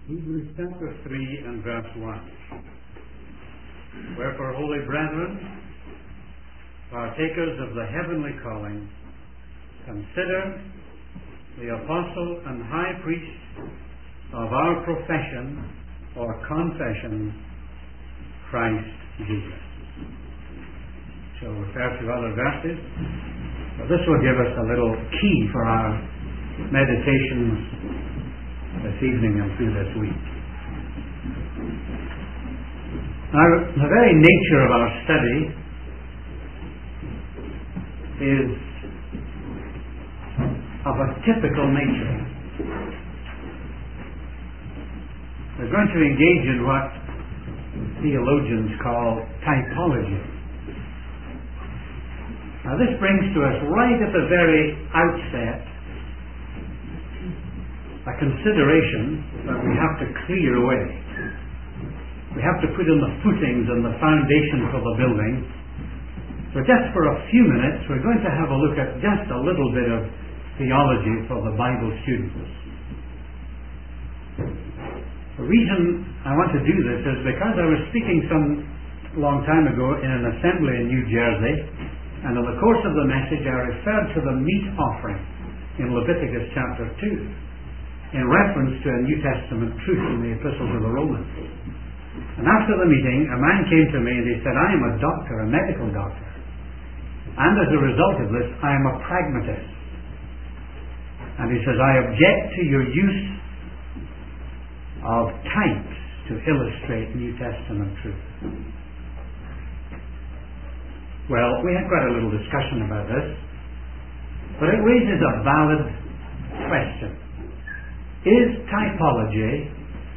Hebrews chapter 3 and verse 1. Wherefore, holy brethren, partakers of the heavenly calling, consider the apostle and high priest of our profession or confession, Christ Jesus. So refer to other verses. But this will give us a little key for our meditations this evening and through this week. Now, the very nature of our study is of a typical nature. We're going to engage in what theologians call typology. Now, this brings to us right at the very outset a consideration that we have to clear away. We have to put in the footings and the foundation for the building. So just for a few minutes, we're going to have a look at just a little bit of theology for the Bible students. The reason I want to do this is because I was speaking some long time ago in an assembly in New Jersey, and in the course of the message I referred to the meat offering in Leviticus chapter 2 in reference to a New Testament truth in the Epistle to the Romans. And after the meeting, a man came to me and he said, I am a doctor, a medical doctor. And as a result of this, I am a pragmatist. And he says, I object to your use of types to illustrate New Testament truth. Well, we had quite a little discussion about this, but it raises a valid question. Is typology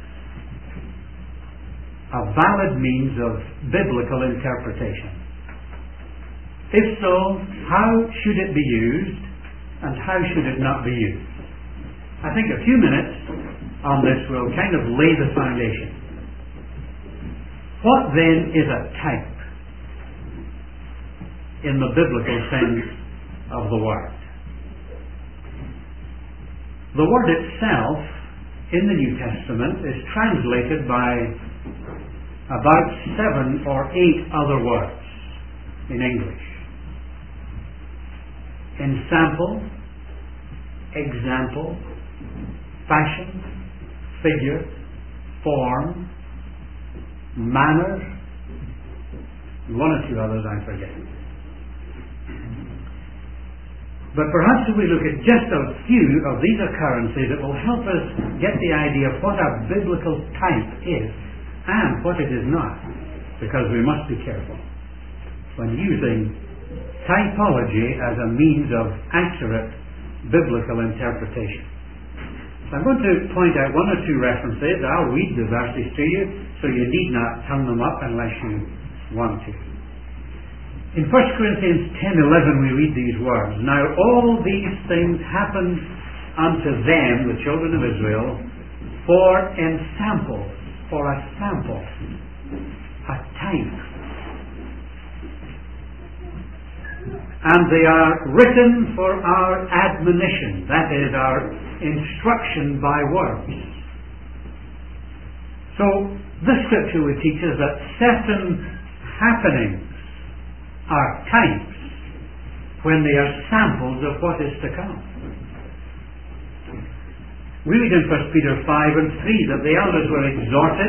a valid means of biblical interpretation? If so, how should it be used, and how should it not be used? I think a few minutes on this will kind of lay the foundation. What then is a type in the biblical sense of the word? The word itself in the New Testament is translated by about 7 or 8 other words in English. Ensample, example, fashion, figure, form, manner, and 1 or 2 others I forget. But perhaps if we look at just a few of these occurrences, it will help us get the idea of what a biblical type is and what it is not, because we must be careful when using typology as a means of accurate biblical interpretation. So I'm going to point out 1 or 2 references. I'll read the verses to you, so you need not turn them up unless you want to. In 1 Corinthians 10:11 we read these words, Now all these things happened unto them, the children of Israel, for ensamples, for a sample, a type. And they are written for our admonition, that is, our instruction by words. So the scripture would teach us that certain happenings are types when they are samples of what is to come. We read in 1 Peter 5 and 3 that the elders were exhorted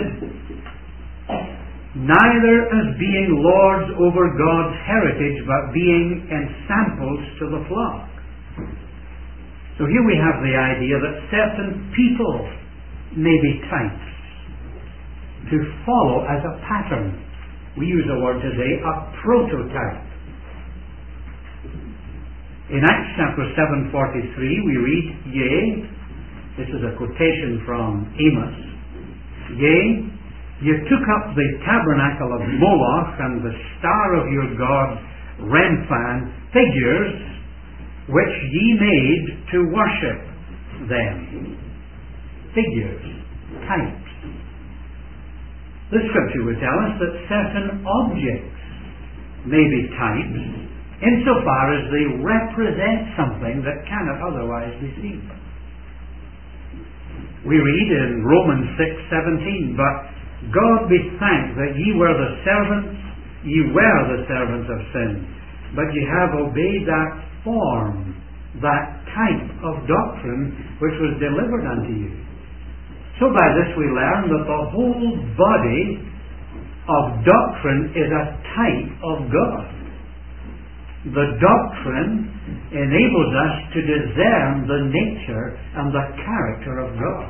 neither as being lords over God's heritage, but being ensamples to the flock. So here we have the idea that certain people may be types to follow as a pattern. We use the word today, a prototype. In Acts chapter 7:43 we read, Yea, this is a quotation from Amos, Yea, you took up the tabernacle of Moloch and the star of your god Remphan, figures which ye made to worship them. Figures, types. The scripture would tell us that certain objects may be types insofar as they represent something that cannot otherwise be seen. We read in Romans 6:17, "But God be thanked that ye were the servants of sin, but ye have obeyed that form, that type of doctrine which was delivered unto you." So by this we learn that the whole body of doctrine is a type of God. The doctrine enables us to discern the nature and the character of God.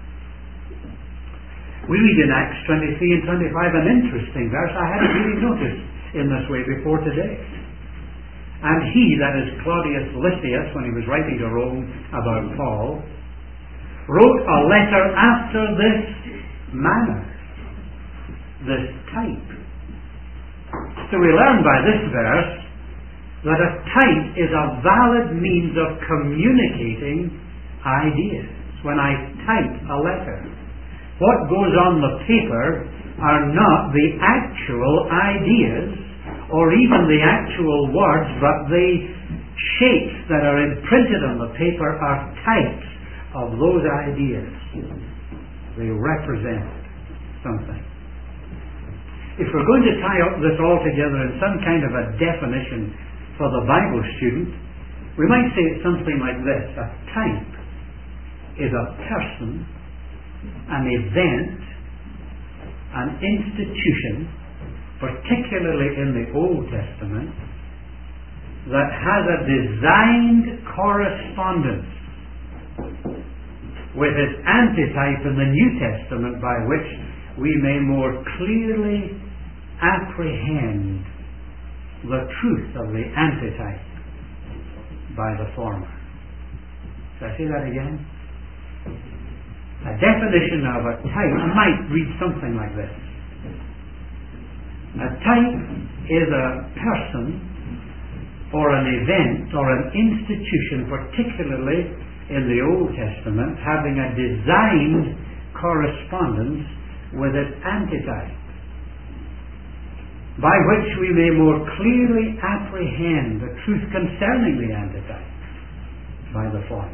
We read in Acts 23 and 25 an interesting verse I hadn't really noticed in this way before today. "And he," that is Claudius Lysias, when he was writing to Rome about Paul, "wrote a letter after this manner," this type. So we learn by this verse that a type is a valid means of communicating ideas. When I type a letter, what goes on the paper are not the actual ideas or even the actual words, but the shapes that are imprinted on the paper are types of those ideas. They represent something. If we're going to tie up this all together in some kind of a definition for the Bible student, we might say it's something like this: a type is a person, an event, an institution, particularly in the Old Testament, that has a designed correspondence with its antitype in the New Testament, by which we may more clearly apprehend the truth of the antitype by the former. Shall I say that again? A definition of a type might read something like this: a type is a person or an event or an institution, particularly in the Old Testament, having a designed correspondence with its antitype, by which we may more clearly apprehend the truth concerning the antitype by the former.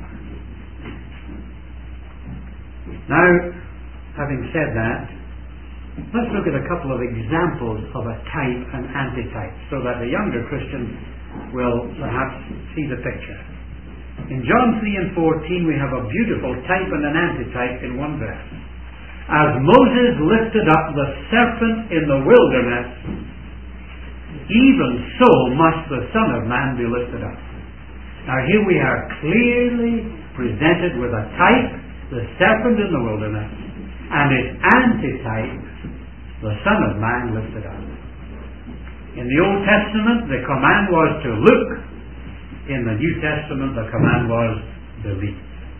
Now, having said that, let's look at a couple of examples of a type and antitype, so that the younger Christian will perhaps see the picture. In John 3 and 14 we have a beautiful type and an antitype in one verse. "As Moses lifted up the serpent in the wilderness, even so must the Son of Man be lifted up." Now here we are clearly presented with a type, the serpent in the wilderness, and its antitype, the Son of Man lifted up. In the Old Testament the command was to look. In the New Testament the command was believe.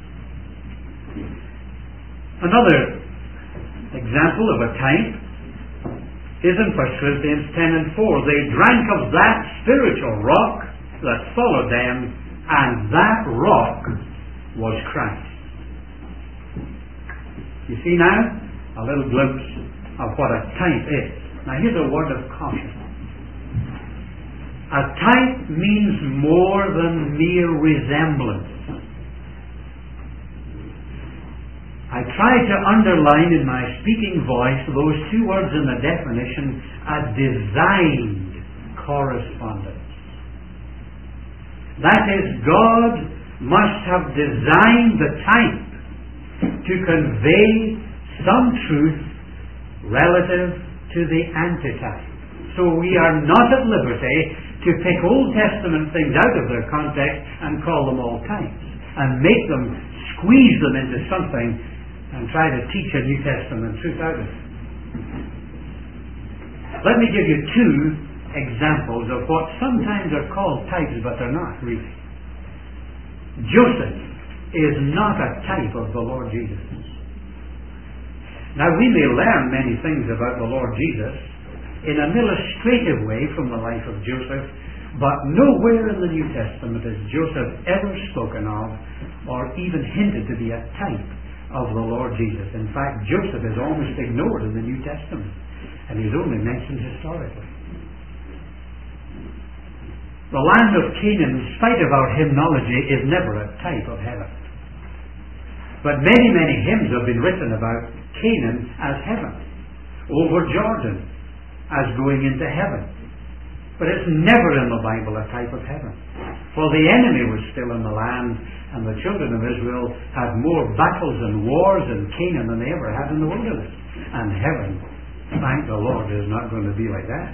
Another example of a type is in 1 Corinthians 10 and 4. "They drank of that spiritual rock that followed them, and that rock was Christ." You see now a little glimpse of what a type is. Now here's a word of caution. A type means more than mere resemblance. I try to underline in my speaking voice those two words in the definition: a designed correspondence. That is, God must have designed the type to convey some truth relative to the antitype. So we are not at liberty to pick Old Testament things out of their context and call them all types, and make them, squeeze them into something, and try to teach a New Testament truth out of it. Let me give you two examples of what sometimes are called types, but they're not really. Joseph is not a type of the Lord Jesus. Now we may learn many things about the Lord Jesus in an illustrative way from the life of Joseph, but nowhere in the New Testament is Joseph ever spoken of or even hinted to be a type of the Lord Jesus. In fact, Joseph is almost ignored in the New Testament, and he's only mentioned historically. The land of Canaan, in spite of our hymnology, is never a type of heaven. But many, many hymns have been written about Canaan as heaven, over Jordan as going into heaven. But it's never in the Bible a type of heaven. For the enemy was still in the land, and the children of Israel had more battles and wars in Canaan than they ever had in the wilderness. And heaven, thank the Lord, is not going to be like that.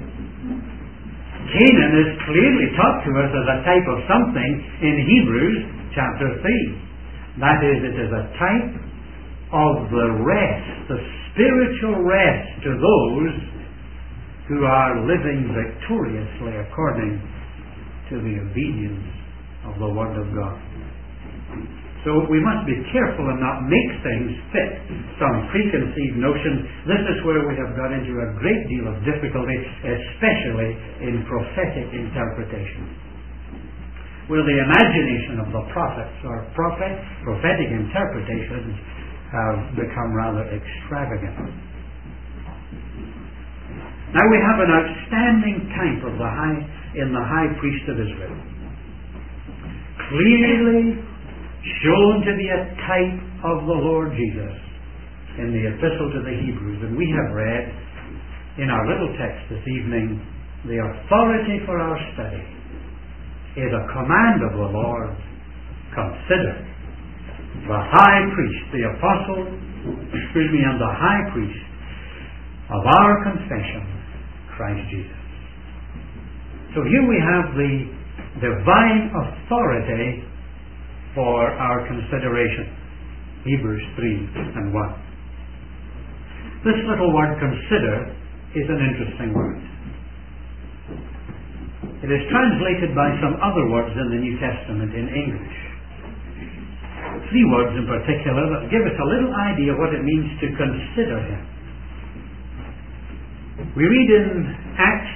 Canaan is clearly taught to us as a type of something in Hebrews chapter 3. That is, it is a type of the rest, the spiritual rest to those who are living victoriously according to the obedience of the Word of God. So we must be careful and not make things fit some preconceived notion. This is where we have got into a great deal of difficulty, especially in prophetic interpretation, where the imagination of the prophets or prophetic interpretations have become rather extravagant. Now we have an outstanding type of in the high priest of Israel, clearly shown to be a type of the Lord Jesus in the Epistle to the Hebrews. And we have read in our little text this evening, the authority for our study is a command of the Lord. Consider the high priest, the apostle, and the high priest of our confession, Christ Jesus. So here we have the divine authority for our consideration. Hebrews 3 and 1. This little word consider is an interesting word. It is translated by some other words in the New Testament in English. 3 words in particular that give us a little idea of what it means to consider Him. We read in Acts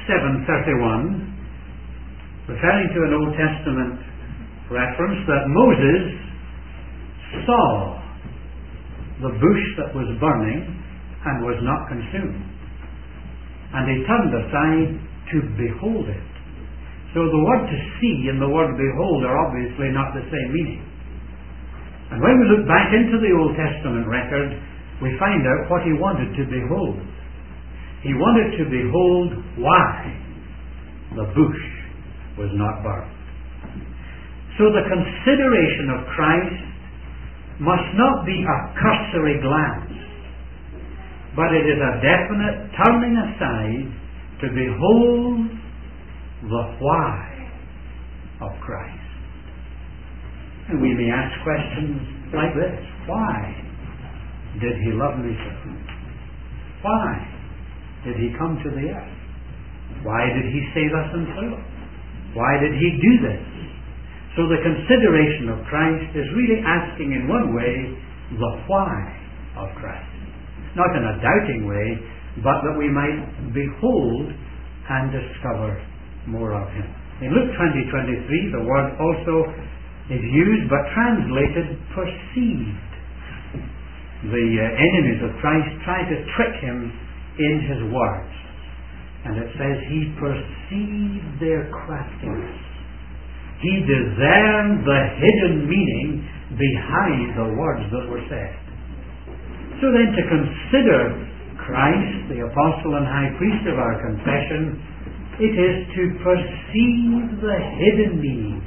7:31, referring to an Old Testament reference, that Moses saw the bush that was burning and was not consumed, and he turned aside to behold it. So the word to see and the word behold are obviously not the same meaning. And when we look back into the Old Testament record, we find out what he wanted to behold. He wanted to behold why the bush was not burned. So the consideration of Christ must not be a cursory glance, but it is a definite turning aside to behold the why of Christ. And we may ask questions like this: why did He love me so? Why did He come to the earth? Why did He save us and so? Why did He do this? So the consideration of Christ is really asking in one way the why of Christ. Not in a doubting way, but that we might behold and discover more of Him. In Luke 20:23, the word also is used but translated perceived. The enemies of Christ tried to trick Him in His words. And it says He perceived their craftiness. He discerned the hidden meaning behind the words that were said. So then, to consider Christ, the apostle and high priest of our confession, it is to perceive the hidden meaning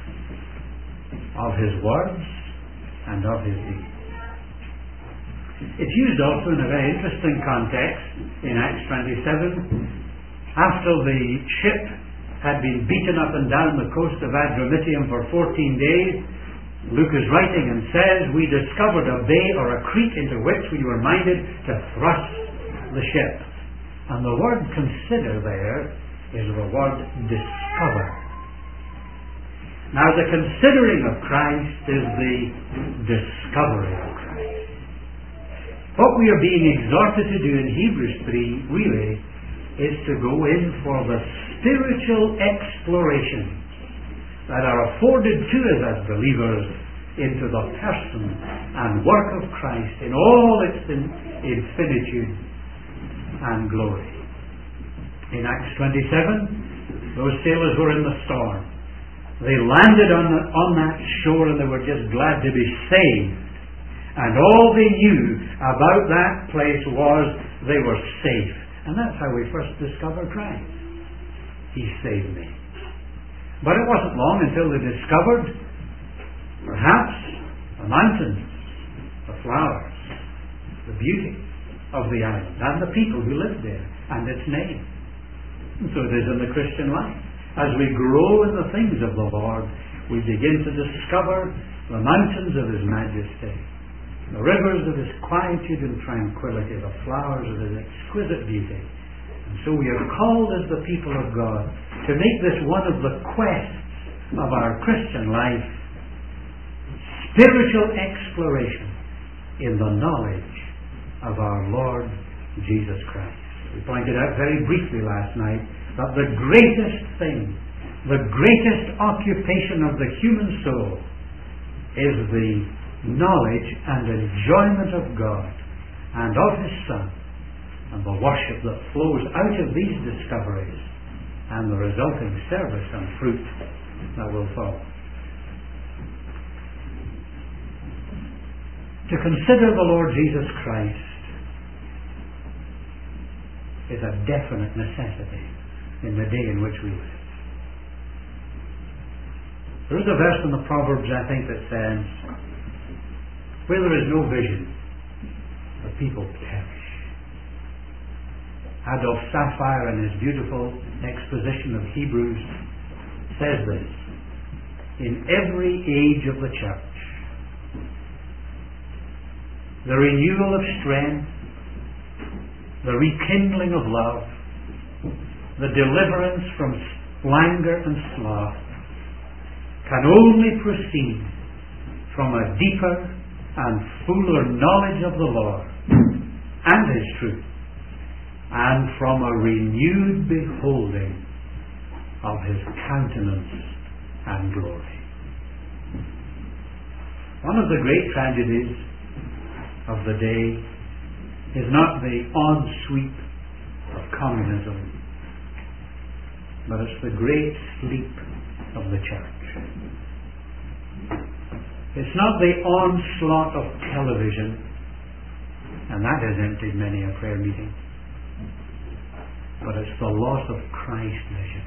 of His words and of His deeds. It's used also in a very interesting context in Acts 27. After the ship had been beaten up and down the coast of Adramyttium for 14 days, Luke is writing and says, we discovered a bay or a creek into which we were minded to thrust the ship. And the word consider there is the word discover. Now the considering of Christ is the discovery of Christ. What we are being exhorted to do in Hebrews 3 really is to go in for the spiritual explorations that are afforded to us as believers into the person and work of Christ in all its infinitude and glory. In Acts 27, those sailors were in the storm. They landed on that shore and they were just glad to be saved And all they knew about that place was they were safe. And that's how we first discovered Christ. He saved me. But it wasn't long until they discovered, perhaps, the mountains, the flowers, the beauty of the island, and the people who lived there, and its name. And so it is in the Christian life. As we grow in the things of the Lord, we begin to discover the mountains of His majesty, the rivers of His quietude and tranquility, the flowers of His exquisite beauty. And so we are called as the people of God to make this one of the quests of our Christian life, spiritual exploration in the knowledge of our Lord Jesus Christ. We pointed out very briefly last night that the greatest thing, the greatest occupation of the human soul is the knowledge and enjoyment of God and of His Son, and the worship that flows out of these discoveries and the resulting service and fruit that will follow. To consider the Lord Jesus Christ is a definite necessity in the day in which we live. There is a verse in the Proverbs, I think, that says, where there is no vision, the people perish. Adolf Sapphire, in his beautiful exposition of Hebrews, says this: in every age of the church, the renewal of strength, the rekindling of love, the deliverance from languor and sloth can only proceed from a deeper and fuller knowledge of the Lord and His truth, and from a renewed beholding of His countenance and glory. One of the great tragedies of the day is not the on-sweep of communism, but it's the great sleep of the church. It's not the onslaught of television, and that has emptied many a prayer meeting, but it's the loss of Christ vision.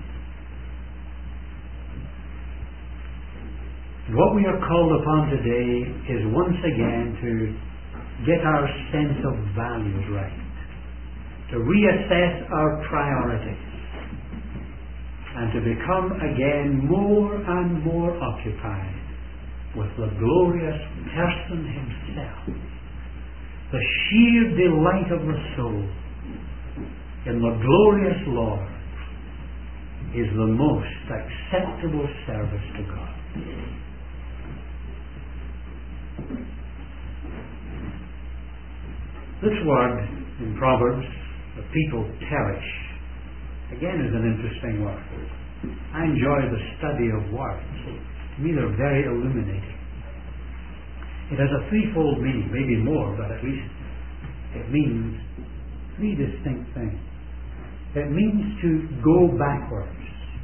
And what we are called upon today is once again to get our sense of values right, to reassess our priorities, and to become again more and more occupied with the glorious person Himself. The sheer delight of the soul in the glorious Lord is the most acceptable service to God. This word in Proverbs, the people perish, again is an interesting word. I enjoy the study of words. To me they're very illuminating. It has a threefold meaning, maybe more, but at least it means three distinct things. It means to go backwards.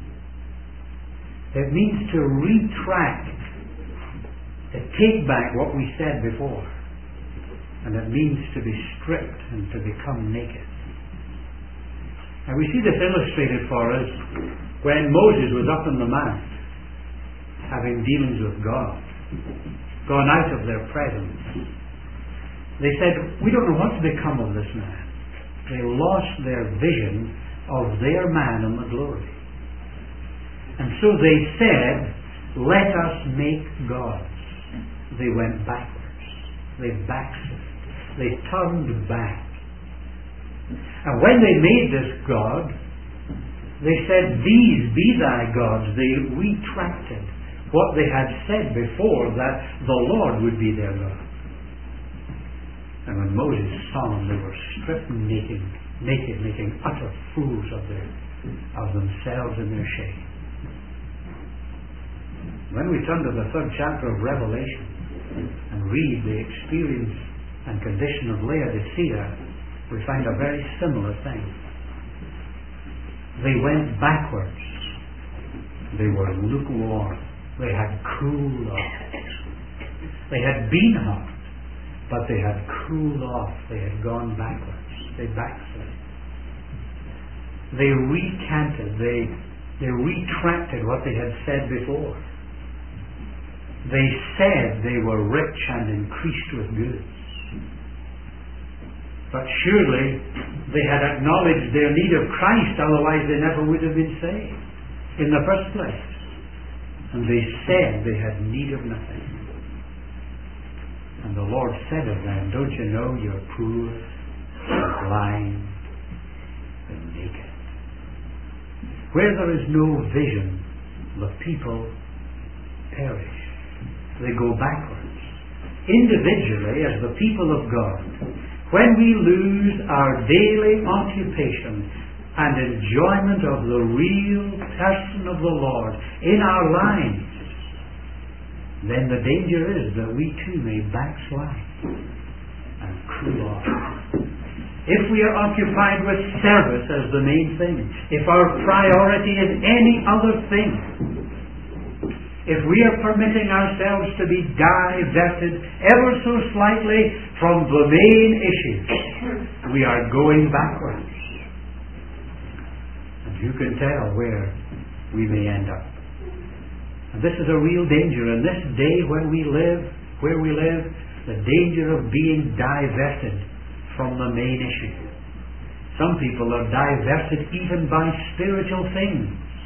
It means to retract, to take back what we said before. And it means to be stripped and to become naked. And we see this illustrated for us when Moses was up on the mount, having dealings with God, gone out of their presence. They said, we don't know what's become of this man. They lost their vision of their man in the glory. And so they said, let us make gods. They went backwards. They backslid. They turned back. And when they made this God, they said, these be thy gods. They retracted what they had said before, that the Lord would be their God. And when Moses saw them, they were stripped naked, making utter fools of themselves in their shame. When we turn to the 3rd chapter of Revelation and read the experience and condition of Laodicea, we find a very similar thing. They went backwards. They were lukewarm. They had cooled off. They had been hot, but they had cooled off. They had gone backwards. They backslid. They recanted. They retracted what they had said before. They said they were rich and increased with goods. But surely they had acknowledged their need of Christ, otherwise they never would have been saved in the first place. And they said they had need of nothing. And the Lord said of them, don't you know you're poor, you're blind, and naked? Where there is no vision, the people perish. They go backwards. Individually, as the people of God, when we lose our daily occupation and enjoyment of the real person of the Lord in our lives, then the danger is that we too may backslide and cool off. If we are occupied with service as the main thing, if our priority is any other thing, if we are permitting ourselves to be diverted ever so slightly from the main issue, we are going backwards. And you can tell where we may end up. And this is a real danger. In this day when we live, where we live, the danger of being diverted from the main issue. Some people are diverted even by spiritual things.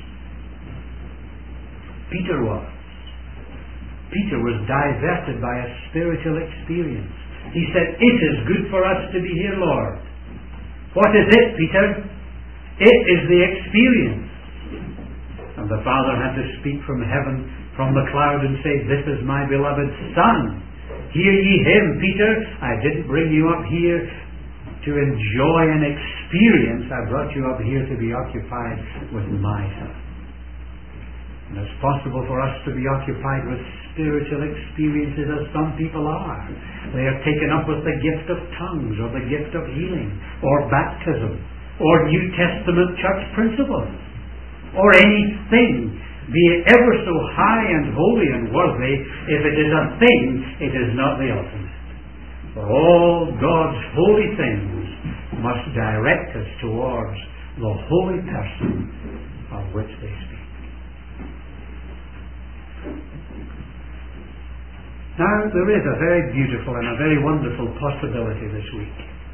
Peter was. Peter was diverted by a spiritual experience. He said, "It is good for us to be here, Lord." What is it, Peter? It is the experience. And the Father had to speak from heaven, from the cloud, and say, "This is my beloved Son. Hear ye him." Peter, I didn't bring you up here to enjoy an experience. I brought you up here to be occupied with my Son. And it's possible for us to be occupied with spiritual experiences as some people are. They are taken up with the gift of tongues, or the gift of healing, or baptism, or New Testament church principles, or anything, be it ever so high and holy and worthy. If it is a thing, it is not the ultimate. For all God's holy things must direct us towards the holy person of which they speak. Now, there is a very beautiful and a very wonderful possibility this week.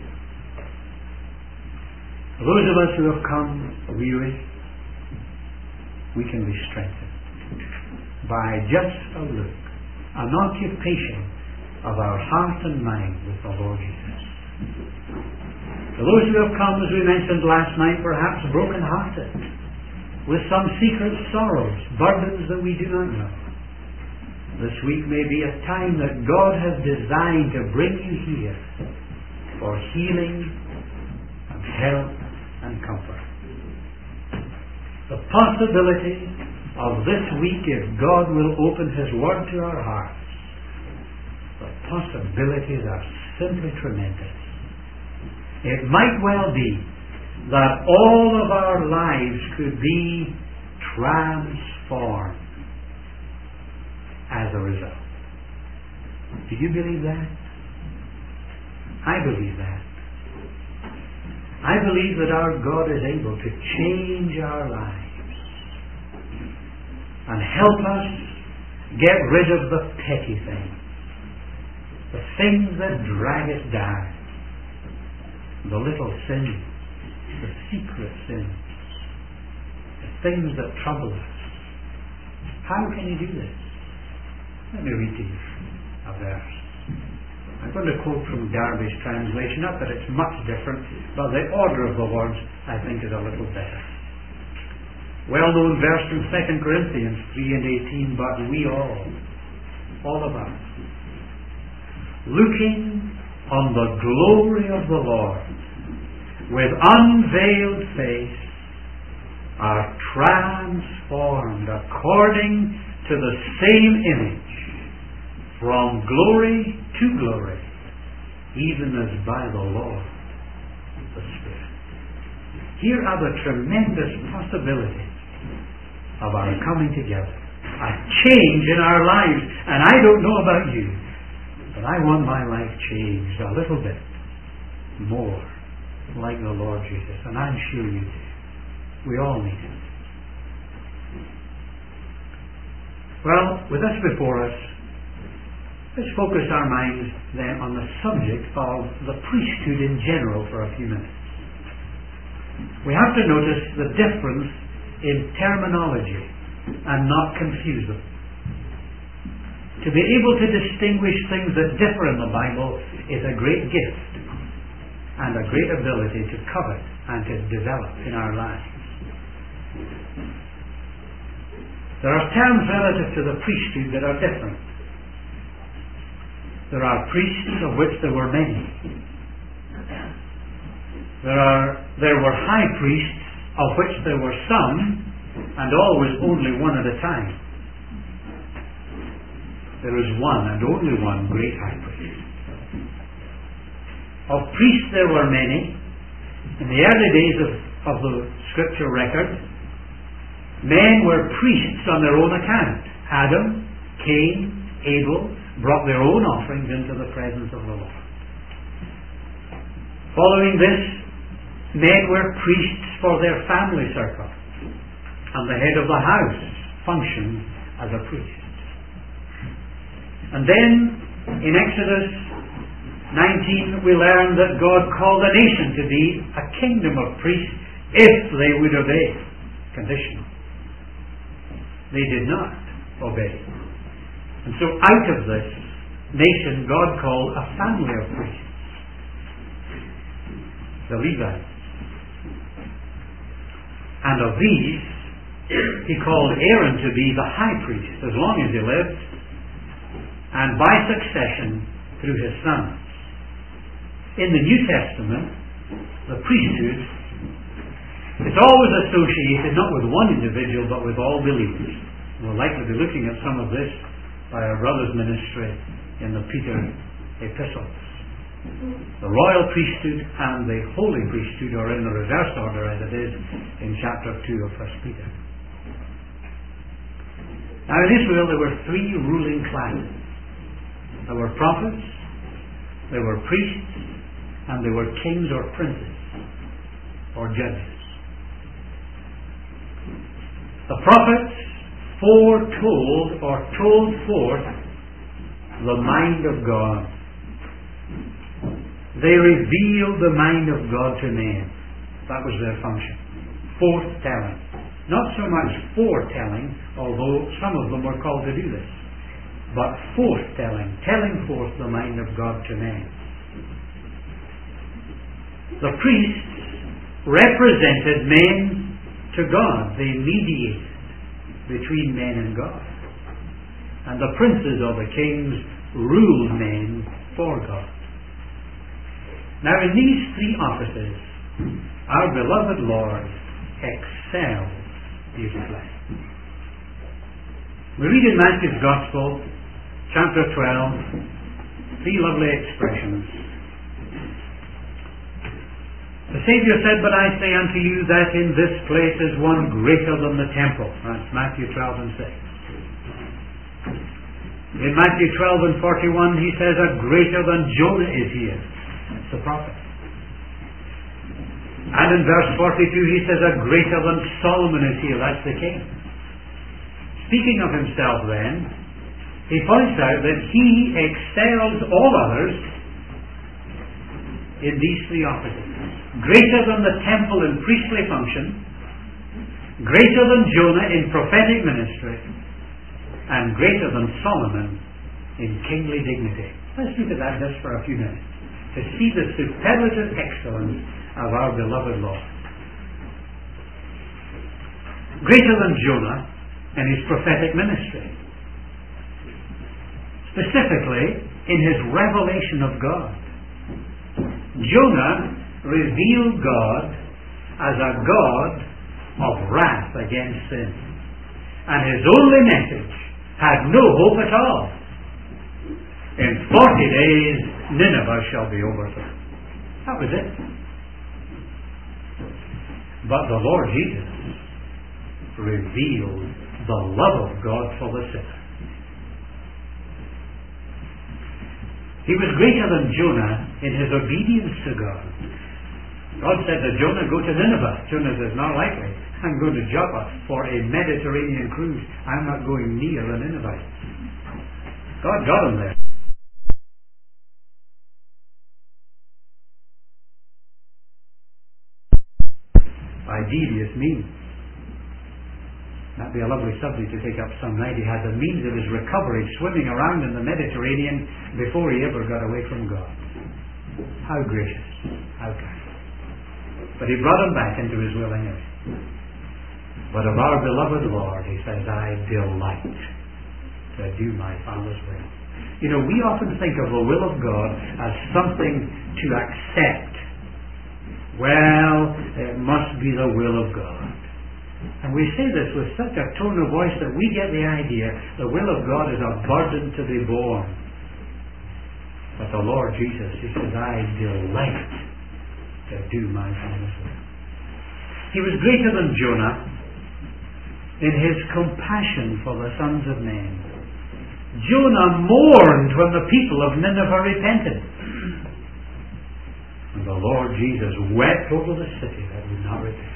For those of us who have come weary, we can be strengthened by just a look, an occupation of our heart and mind with the Lord Jesus. For those who have come, as we mentioned last night, perhaps broken-hearted, with some secret sorrows, burdens that we do not know, this week may be a time that God has designed to bring you here for healing and help and comfort. The possibility of this week, if God will open His Word to our hearts, the possibilities are simply tremendous. It might well be that all of our lives could be transformed as a result. Do you believe that? I believe that. I believe that our God is able to change our lives and help us get rid of the petty things, the things that drag us down, the little sins, the secret sins, the things that trouble us. How can He do this? Let me read to you a verse. I'm going to quote from Darby's translation, not that it's much different, but the order of the words, I think, is a little better. Well-known verse from 2 Corinthians 3 and 18, "But we all of us, looking on the glory of the Lord, with unveiled face, are transformed according to the same image, from glory to glory, even as by the Lord the Spirit." Here are the tremendous possibilities of our coming together, a change in our lives. And I don't know about you, but But I want my life changed a little bit more like the Lord Jesus. And I'm sure you do. We all need it. Well, with this before us, let's focus our minds then on the subject of the priesthood in general for a few minutes. We have to notice the difference in terminology and not confuse them. To be able to distinguish things that differ in the Bible is a great gift and a great ability to covet and to develop in our lives. There are terms relative to the priesthood that are different. There are priests of which there were many. There were high priests of which there were some, and always only one at a time. There is one and only one great high priest. Of priests there were many. In the early days of the scripture record, men were priests on their own account. Adam, Cain, Abel brought their own offerings into the presence of the Lord. Following this, men were priests for their family circle, and the head of the house functioned as a priest. And then, in Exodus 19, we learn that God called a nation to be a kingdom of priests if they would obey. Conditional. They did not obey. And so out of this nation, God called a family of priests. The Levites. And of these, He called Aaron to be the high priest as long as he lived, and by succession through his sons. In the New Testament, the priesthood is always associated not with one individual but with all believers. We'll likely be looking at some of this by our brother's ministry in the Peter epistles. The royal priesthood and the holy priesthood are in the reverse order as it is in chapter 2 of 1 Peter. Now in Israel there were three ruling classes. There were prophets, there were priests, and there were kings or princes or judges. The prophets foretold or told forth the mind of God. They revealed the mind of God to men. That was their function. Forthtelling. Not so much foretelling, although some of them were called to do this, but forthtelling, telling forth the mind of God to men. The priests represented men to God. They mediated between men and God. And the princes or the kings ruled men for God. Now in these three offices, our beloved Lord excels beautifully. We read in Matthew's Gospel, chapter 12, three lovely expressions. The Saviour said, "But I say unto you that in this place is one greater than the temple." That's Matthew 12 and 6. In Matthew 12 and 41 he says, "A greater than Jonah is here." That's the prophet. And in verse 42 he says, "A greater than Solomon is here." That's the king. Speaking of himself then, he points out that he excels all others in these three offices. Greater than the temple in priestly function, greater than Jonah in prophetic ministry, and greater than Solomon in kingly dignity. Let's look at that just for a few minutes to see the superlative excellence of our beloved Lord. Greater than Jonah in his prophetic ministry, specifically in his revelation of God. Jonah revealed God as a God of wrath against sin, and his only message had no hope at all. In 40 days Nineveh shall be overthrown. That was it. But the Lord Jesus revealed the love of God for the sinner. He was greater than Jonah in his obedience to God. God said to Jonah, go to Nineveh. Jonah says, not likely. I'm going to Joppa for a Mediterranean cruise. I'm not going near the Ninevites. God got him there. By devious means. That'd be a lovely subject to take up some night. He had the means of his recovery swimming around in the Mediterranean before he ever got away from God. How gracious. How kind. But he brought him back into his will anyway. But of our beloved Lord, he says, I delight to do my Father's will. You know, we often think of the will of God as something to accept. Well, it must be the will of God. And we say this with such a tone of voice that we get the idea the will of God is a burden to be borne. But the Lord Jesus, he says, I delight to do my Father's will. He was greater than Jonah in his compassion for the sons of men. Jonah mourned when the people of Nineveh repented. And the Lord Jesus wept over the city that would not repent.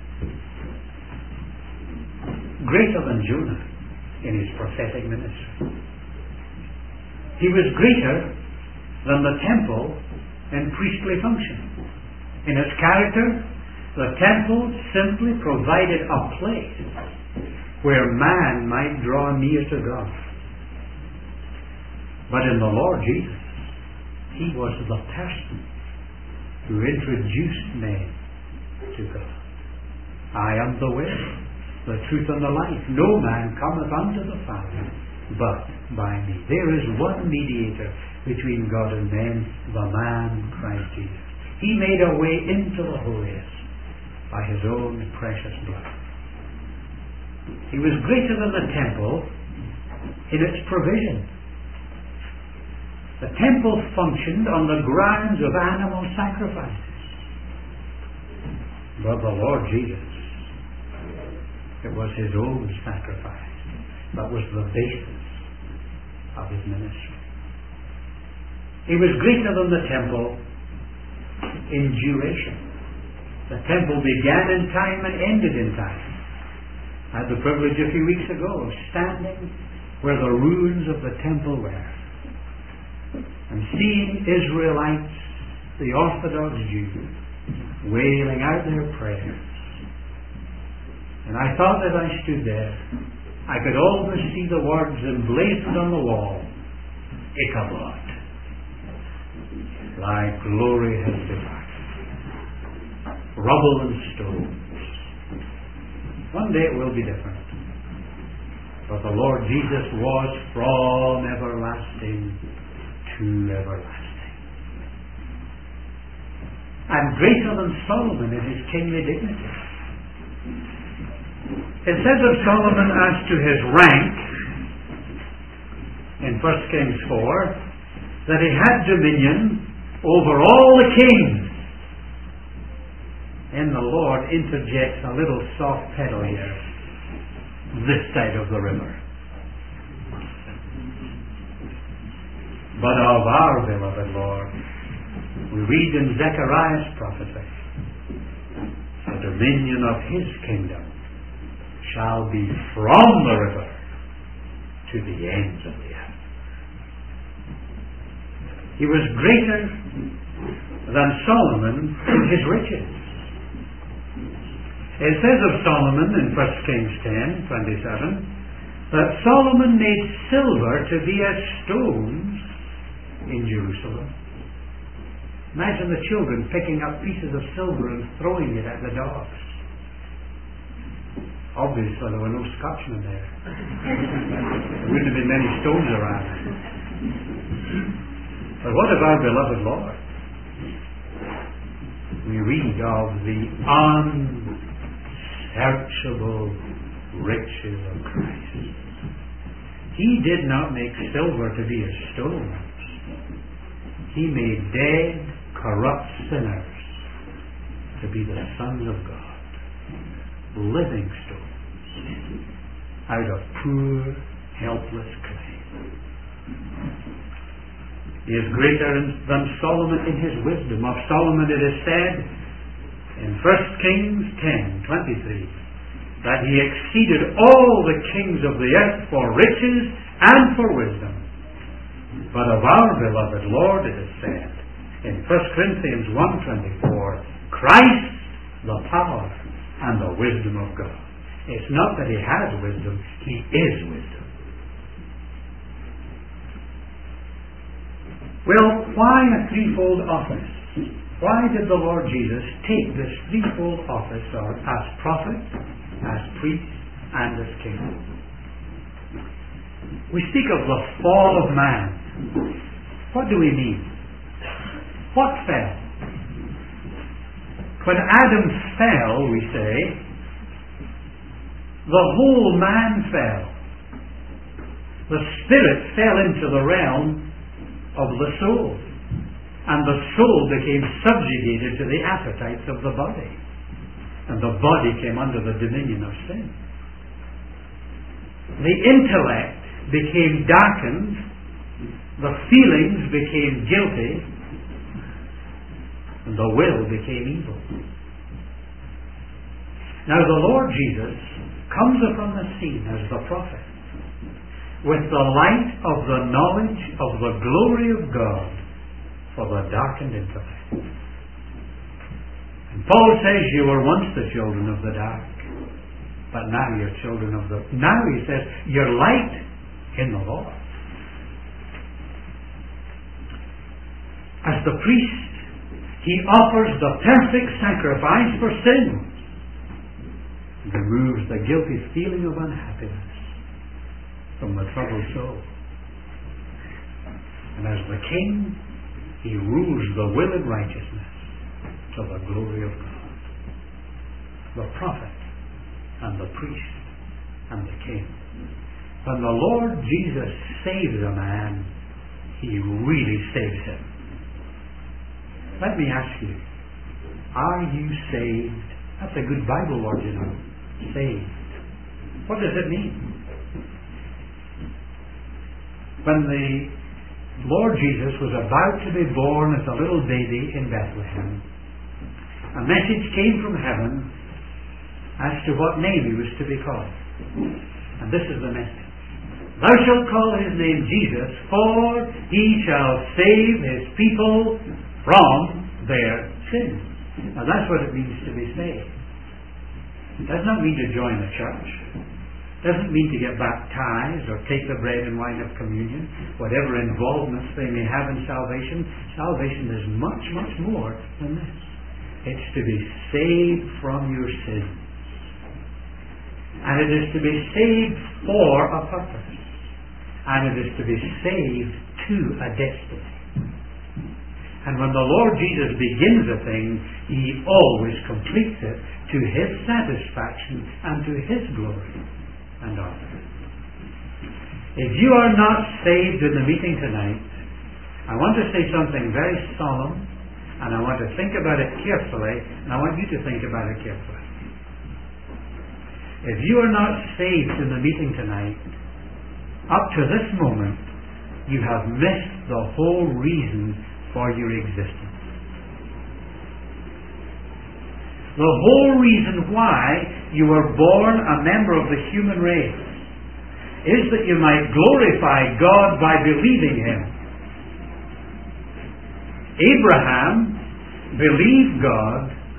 Greater than Jonah in his prophetic ministry. He was greater than the temple in priestly function. In its character, the temple simply provided a place where man might draw near to God. But in the Lord Jesus, he was the person who introduced men to God. I am the way, the truth and the life. No man cometh unto the Father but by me. There is one mediator between God and men, the man Christ Jesus. He made a way into the holiest by his own precious blood. He was greater than the temple in its provision. The temple functioned on the grounds of animal sacrifices. But the Lord Jesus, it was his own sacrifice that was the basis of his ministry. He was greater than the temple in duration. The temple began in time and ended in time. I had the privilege a few weeks ago of standing where the ruins of the temple were and seeing Israelites, the Orthodox Jews, wailing out their prayers. And I thought as I stood there, I could almost see the words emblazoned on the wall, Ichabod, thy glory has departed. Rubble and stones. One day it will be different. But the Lord Jesus was from everlasting to everlasting. And greater than Solomon in his kingly dignity. It says of Solomon as to his rank in 1 Kings 4 that he had dominion over all the kings. And the Lord interjects a little soft pedal here, this side of the river. But of our beloved Lord, we read in Zechariah's prophecy, the dominion of his kingdom shall be from the river to the ends of the earth. He was greater than Solomon in his riches. It says of Solomon in 1 Kings 10:27 that Solomon made silver to be as stones in Jerusalem. Imagine the children picking up pieces of silver and throwing it at the dogs. Obviously there were no Scotchmen there. There wouldn't have been many stones around. But what of our beloved Lord? We read of the unsearchable riches of Christ. He did not make silver to be as stones. He made dead, corrupt sinners to be the sons of God, living stones out of poor, helpless clay. He is greater than Solomon in his wisdom. Of Solomon it is said in 1 Kings 10:23 that he exceeded all the kings of the earth for riches and for wisdom. But of our beloved Lord it is said in 1 Corinthians 1:24, Christ the power and the wisdom of God. It's not that he has wisdom, he is wisdom. Well, why a threefold office? Why did the Lord Jesus take this threefold office as prophet, as priest, and as king? We speak of the fall of man. What do we mean? What fell? When Adam fell, we say, the whole man fell. The spirit fell into the realm of the soul, and the soul became subjugated to the appetites of the body, and the body came under the dominion of sin. The intellect became darkened, the feelings became guilty, and the will became evil. Now the Lord Jesus comes upon the scene as the prophet with the light of the knowledge of the glory of God for the darkened intellect. And Paul says, you were once the children of the dark, but now you're children of the... Now he says, you're light in the Lord. As the priest, he offers the perfect sacrifice for sin. Removes the guilty feeling of unhappiness from the troubled soul. And as the king, he rules the will and righteousness to the glory of God. The prophet and the priest and the king. When the Lord Jesus saves a man, he really saves him. Let me ask you, are you saved? That's a good Bible word, you know. Saved. What does it mean? When the Lord Jesus was about to be born as a little baby in Bethlehem, a message came from heaven as to what name he was to be called. And this is the message. Thou shalt call his name Jesus, for he shall save his people from their sins. Now that's what it means to be saved. It does not mean to join a church. It doesn't mean to get baptized or take the bread and wine of communion. Whatever involvements they may have in salvation, salvation is much, much more than this. It's to be saved from your sins. And it is to be saved for a purpose. And it is to be saved to a destiny. And when the Lord Jesus begins a thing, he always completes it to his satisfaction and to his glory and honor. If you are not saved in the meeting tonight, I want to say something very solemn, and I want to think about it carefully, and I want you to think about it carefully. If you are not saved in the meeting tonight, up to this moment, you have missed the whole reason for your existence. The whole reason why you were born a member of the human race is that you might glorify God by believing him. Abraham believed God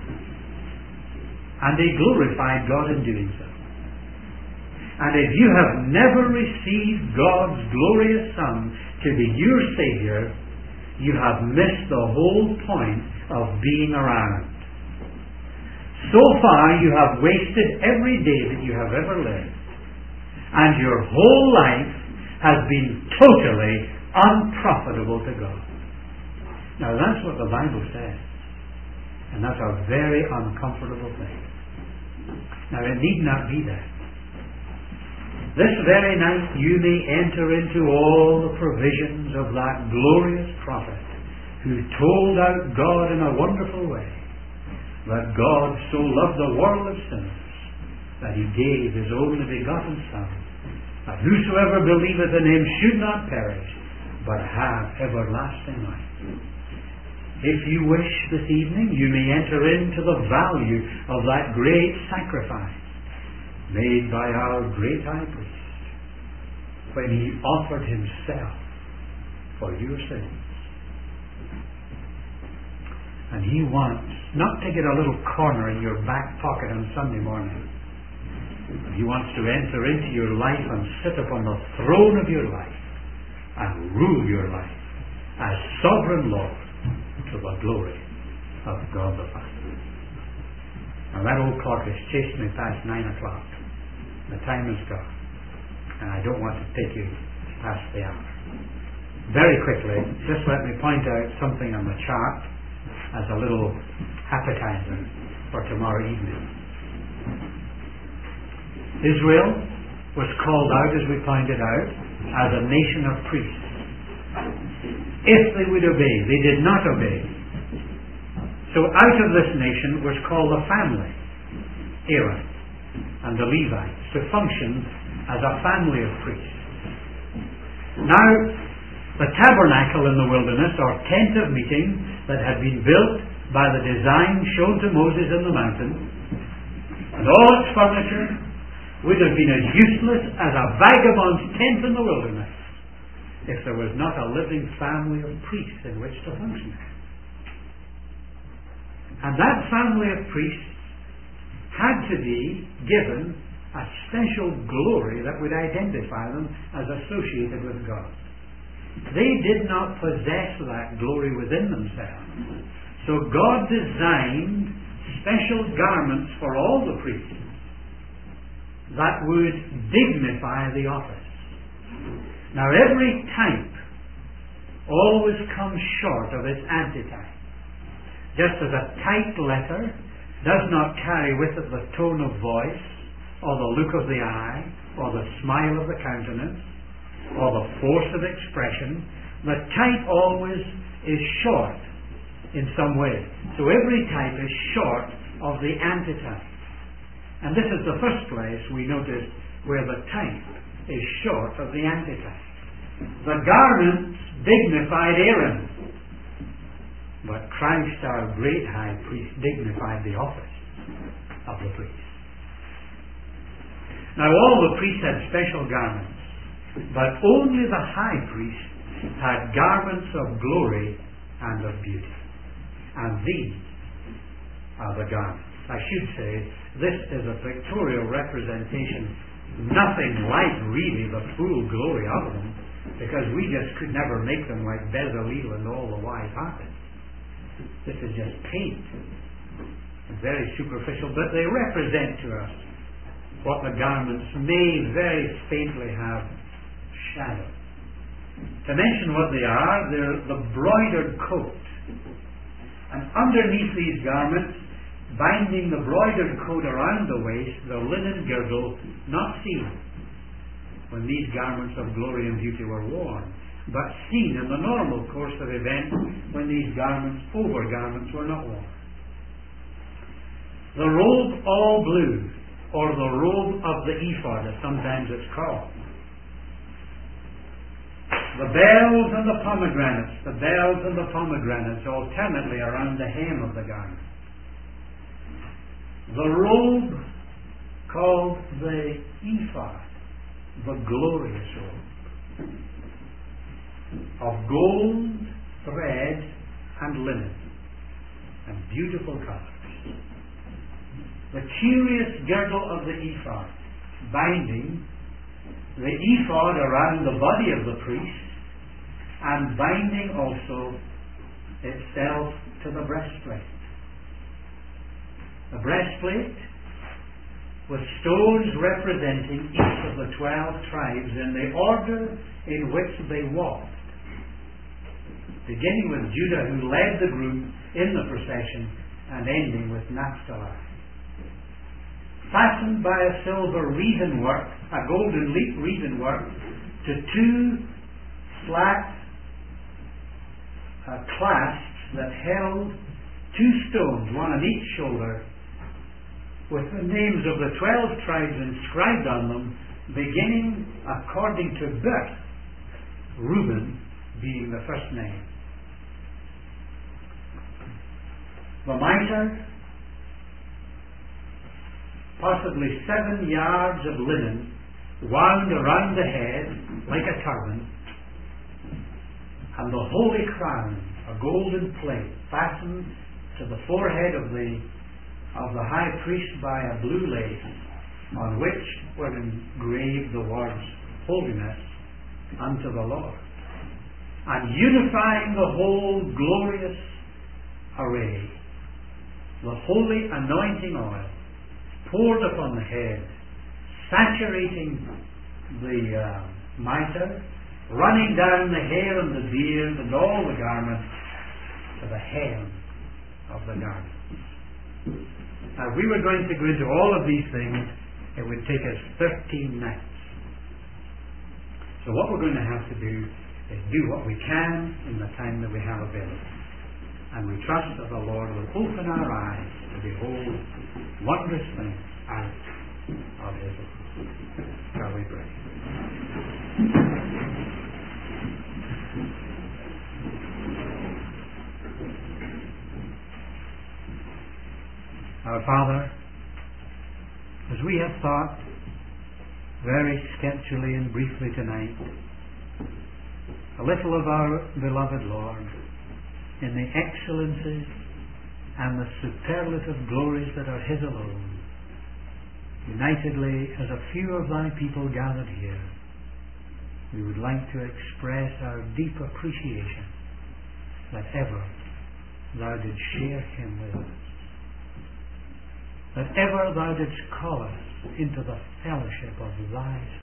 and he glorified God in doing so. And if you have never received God's glorious Son to be your Savior, you have missed the whole point of being around. So far you have wasted every day that you have ever lived, and your whole life has been totally unprofitable to God. Now that's what the Bible says, and that's a very uncomfortable thing. Now it need not be that. This very night you may enter into all the provisions of that glorious prophet who told out God in a wonderful way that God so loved the world of sinners that he gave his only begotten Son, that whosoever believeth in him should not perish but have everlasting life. If you wish this evening, you may enter into the value of that great sacrifice made by our great high priest when he offered himself for your sins. And he wants not to get a little corner in your back pocket on Sunday morning. He wants to enter into your life and sit upon the throne of your life and rule your life as sovereign Lord to the glory of God the Father. Now that old clock has chased me past 9 o'clock. The time is gone, and I don't want to take you past the hour. Very quickly, just let me point out something on the chart as a little appetizer for tomorrow evening. Israel was called out, as we pointed out, as a nation of priests. If they would obey, they did not obey. So out of this nation was called the family, Aaron and the Levites, to function as a family of priests. Now, the tabernacle in the wilderness, or tent of meeting, that had been built by the design shown to Moses in the mountain, and all its furniture would have been as useless as a vagabond's tent in the wilderness if there was not a living family of priests in which to function. And that family of priests had to be given a special glory that would identify them as associated with God. They did not possess that glory within themselves. So God designed special garments for all the priests that would dignify the office. Now every type always comes short of its antitype. Just as a typed letter does not carry with it the tone of voice, or the look of the eye, or the smile of the countenance, or the force of expression, the type always is short in some way. So every type is short of the antitype. And this is the first place we notice where the type is short of the antitype. The garments dignified Aaron, but Christ, our great high priest, dignified the office of the priest. Now all the priests had special garments, but only the high priest had garments of glory and of beauty. And these are the garments. I should say, this is a pictorial representation, nothing like really the full glory of them, because we just could never make them like Bezalel and all the wise hearted. This is just paint. Very superficial, but they represent to us what the garments may very faintly have shadow. To mention what they are, they're the broidered coat. And underneath these garments, binding the broidered coat around the waist, the linen girdle, not seen when these garments of glory and beauty were worn, but seen in the normal course of events when these overgarments were not worn. The robe all blue, or the robe of the ephod, as sometimes it's called. The bells and the pomegranates alternately around the hem of the garment. The robe called the ephod, the glorious robe, of gold, thread, and linen, and beautiful colors. The curious girdle of the ephod, binding the ephod around the body of the priest, and binding also itself to the breastplate. The breastplate with stones representing each of the 12 tribes in the order in which they walked, beginning with Judah, who led the group in the procession, and ending with Naphtali. Fastened by a silver wreathen work, a golden wreathen work, to two flat clasps that held two stones, one on each shoulder, with the names of the 12 tribes inscribed on them, beginning according to birth, Reuben, being the first name. The mitre, possibly 7 yards of linen wound around the head like a turban, and the holy crown, a golden plate fastened to the forehead of the high priest by a blue lace, on which were engraved the words "Holiness unto the Lord," and unifying the whole glorious array, the holy anointing oil poured upon the head, saturating the mitre, running down the hair and the beard and all the garments to the hem of the garment. Now, if we were going to go into all of these things, it would take us 13 nights. So what we're going to have to do is do what we can in the time that we have available. And we trust that the Lord will open our eyes to behold wondrous things out of His Word. Shall we pray? Our Father, as we have thought very sketchily and briefly tonight, a little of our beloved Lord, in the excellencies and the superlative glories that are His alone, unitedly as a few of Thy people gathered here, we would like to express our deep appreciation that ever Thou didst share Him with us, that ever Thou didst call us into the fellowship of Thy